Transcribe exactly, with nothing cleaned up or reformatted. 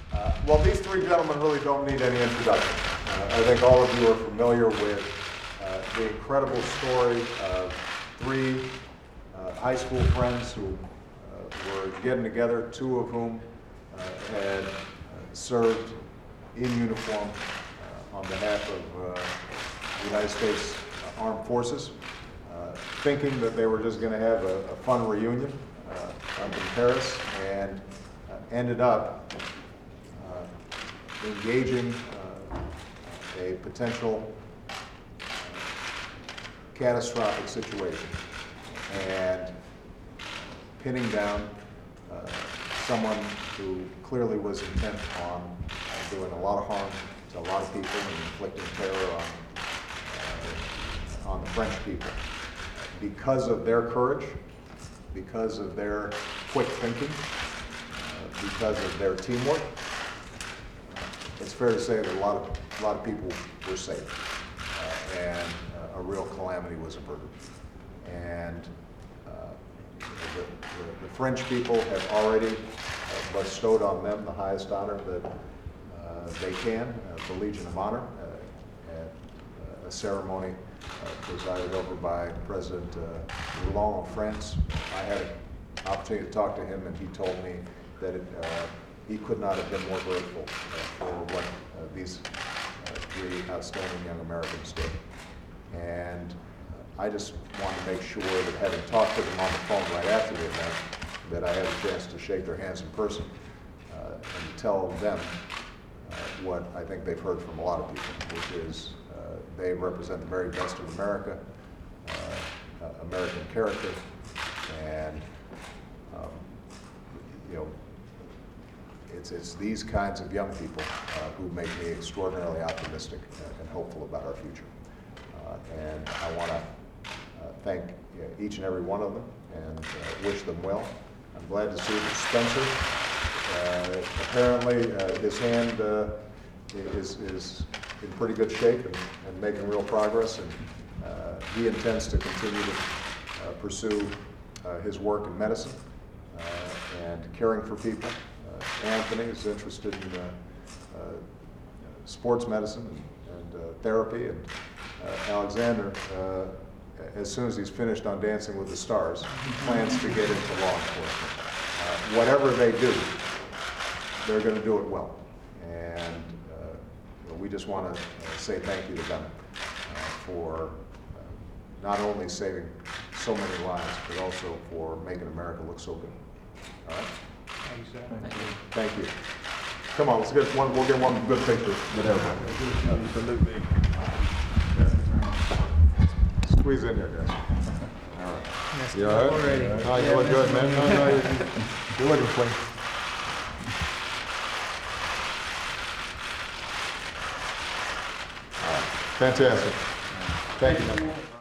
Uh, well, these three gentlemen really don't need any introduction. Uh, I think all of you are familiar with uh, the incredible story of three uh, high school friends who uh, were getting together, two of whom uh, had uh, served in uniform uh, on behalf of uh, the United States Armed Forces, uh, thinking that they were just going to have a, a fun reunion uh, up in Paris, and uh, ended up uh, engaging uh, a potential uh, catastrophic situation and pinning down uh, someone who clearly was intent on uh, doing a lot of harm to a lot of people and inflicting terror on, uh, on the French people. Because of their courage, because of their quick thinking, uh, because of their teamwork, it's fair to say that a lot of, a lot of people were saved, uh, and uh, a real calamity was averted. And uh, the, the, the French people have already uh, bestowed on them the highest honor that uh, they can, uh, the Legion of Honor, uh, at uh, a ceremony uh, presided over by President uh, Roland of France. I had an opportunity to talk to him, and he told me that it, uh, he could not have been more grateful uh, for what uh, these uh, three outstanding young Americans did. And uh, I just wanted to make sure that, having talked to them on the phone right after the event, that I had a chance to shake their hands in person uh, and to tell them uh, what I think they've heard from a lot of people, which is uh, they represent the very best of America, uh, uh, American character, and um, you know, it's, it's these kinds of young people uh, who make me extraordinarily optimistic and hopeful about our future. Uh, and I want to uh, thank you know, each and every one of them and uh, wish them well. I'm glad to see that Spencer, uh, apparently uh, his hand uh, is, is in pretty good shape and, and making real progress, and uh, he intends to continue to uh, pursue uh, his work in medicine uh, and caring for people. Uh, Anthony is interested in uh, uh, sports medicine and, and uh, therapy, and uh, Alexander, uh, as soon as he's finished on Dancing with the Stars, plans to get into law enforcement. Uh, whatever they do, they're going to do it well. And uh, we just want to uh, say thank you to them uh, for uh, not only saving so many lives, but also for making America look so good. All right? Thanks, sir. Thank you. Thank you. Come on, let's get one, we'll get one good picture with everybody. Absolutely. Squeeze in there, guys. All right. Yes, You all right? already. Oh, you look good, man. No, no, you're, you're looking clean. All right. Fantastic. Thank you.